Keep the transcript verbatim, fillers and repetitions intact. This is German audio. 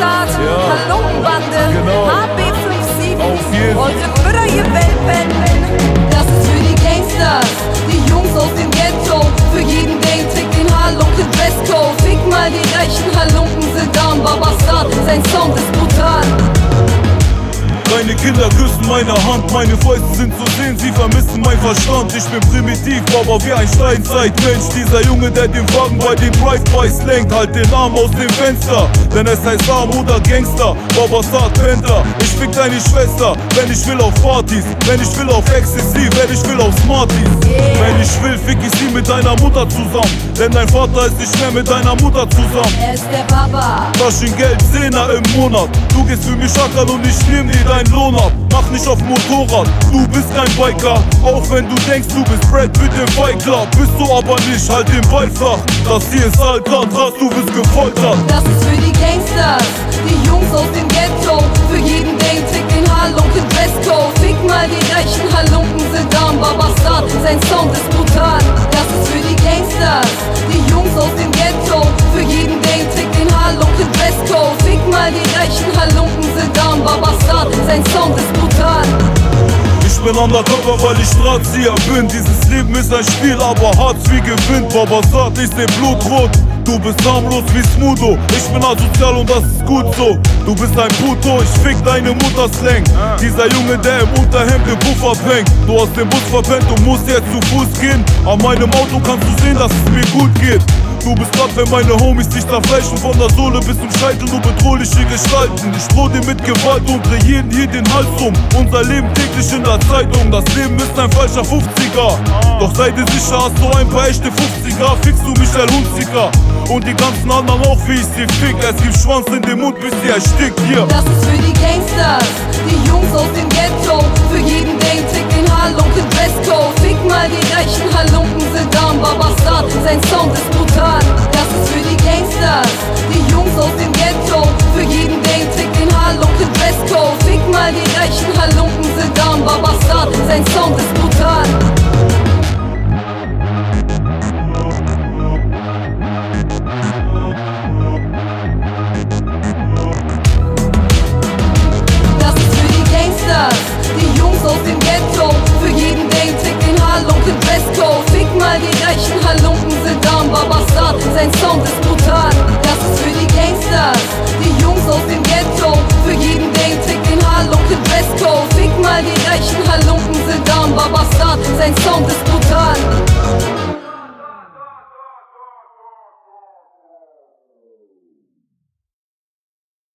Start, Ja. Halunkenbande, Genau. H B fünf sieben, Auf jeden. eure Brüder, ihr Welpen. Das ist für die Gangsters, die Jungs aus dem Ghetto. Für jeden, der ihn trägt, den Halunken Dresscode. Fick mal die reichen Halunken, sind down, Babastard, sein Sound ist brutal. Meine Kinder küssen meine Hand, meine Fäuste sind zu sehen, sie vermissen mein Verstand. Ich bin primitiv, aber wie ein Steinzeitmensch. Dieser Junge, der den Wagen bei den Drive-Bys lenkt, halt den Arm aus dem Fenster, denn es heißt Arm oder Gangster. Babastard Panther, ich fick deine Schwester, wenn ich will auf Partys, wenn ich will auf Ecstasy, wenn ich will auf Smarties. Yeah. Wenn ich will, fick ich sie mit deiner Mutter zusammen, denn dein Vater ist nicht mehr mit deiner Mutter zusammen. Er ist der Papa. Taschengeld, Zehner im Monat. Du gehst für mich ackern und ich nehm dir deinen Lohn ab. Mach nicht auf Motorrad, du bist kein Biker. Auch wenn du denkst, du bist Brad Pitt im Fight Club. Bist du aber nicht, halt den Ball flach. Das hier ist Alcatraz, du bist gefoltert. Das ist für die Gangsters, die Jungs aus dem Ghetto. Für jeden, der ihn trägt, den Halunken Dresscode. Fick mal die reichen Halunken, sind down, Babastard, sein Sound ist brutal. Das ist für die Gangsters, die Jungs aus dem Ghetto. Für jeden, der ihn trägt, den Halunken Dresscode. Fick mal die reichen Halunken, sind down, Babastard, sein Sound ist brutal. Ich bin undercover, weil ich Drahtzieher bin. Dieses Leben ist ein Spiel, aber Hartz wie gewinnt. Babastard, ich seh blutrot. Du bist harmlos wie Smudo. Ich bin asozial und das ist gut so. Du bist ein Puto, ich fick deine Mutter Slang. Dieser Junge, der im Unterhemd im Puff abhängt. Du hast den Bus verpennt, du musst jetzt zu Fuß gehen. An meinem Auto kannst du sehen, dass es mir gut geht. Du bist grad, wenn meine Homies dich zerfleischen. Von der Sohle bis zum Scheitel, nur bedrohliche Gestalten. Ich droh dir mit Gewalt und dreh jeden hier den Hals um. Unser Leben täglich in der Zeitung. Das Leben ist ein falscher fünfziger. Doch sei dir sicher, hast du ein paar echte fünfziger. Fickst du Michael Hunziker. Und die ganzen anderen auch, wie ich sie fick. Es gibt Schwanz in dem Mund, bis sie erstickt hier. Das ist für die Gangsters, die Jungs aus dem Ghetto. Für jeden, der ihn trägt, den Halunken Dresscode. Fick mal die reichen Halunken, sind down, Babastard, sein Sound ist brutal. Das ist für die Gangsters, die Jungs aus dem Ghetto. Für jeden, der ihn trägt, den Halunken Dresscode. Fick mal die reichen Halunken, sind down, Babastard, sein Sound ist brutal. Das ist für die Gangsters, die Jungs aus dem Ghetto. Für jeden, der ihn trägt, den Halunken Dresscode. Fick mal die reichen Halunken, sind down, Babastard, sein Sound ist brutal. Das ist für die Gangsters, die Jungs aus dem Ghetto. Für jeden, der ihn trägt, den Halunken Dresscode. Fick mal die reichen Halunken, sind down, Babastard, sein Sound ist brutal.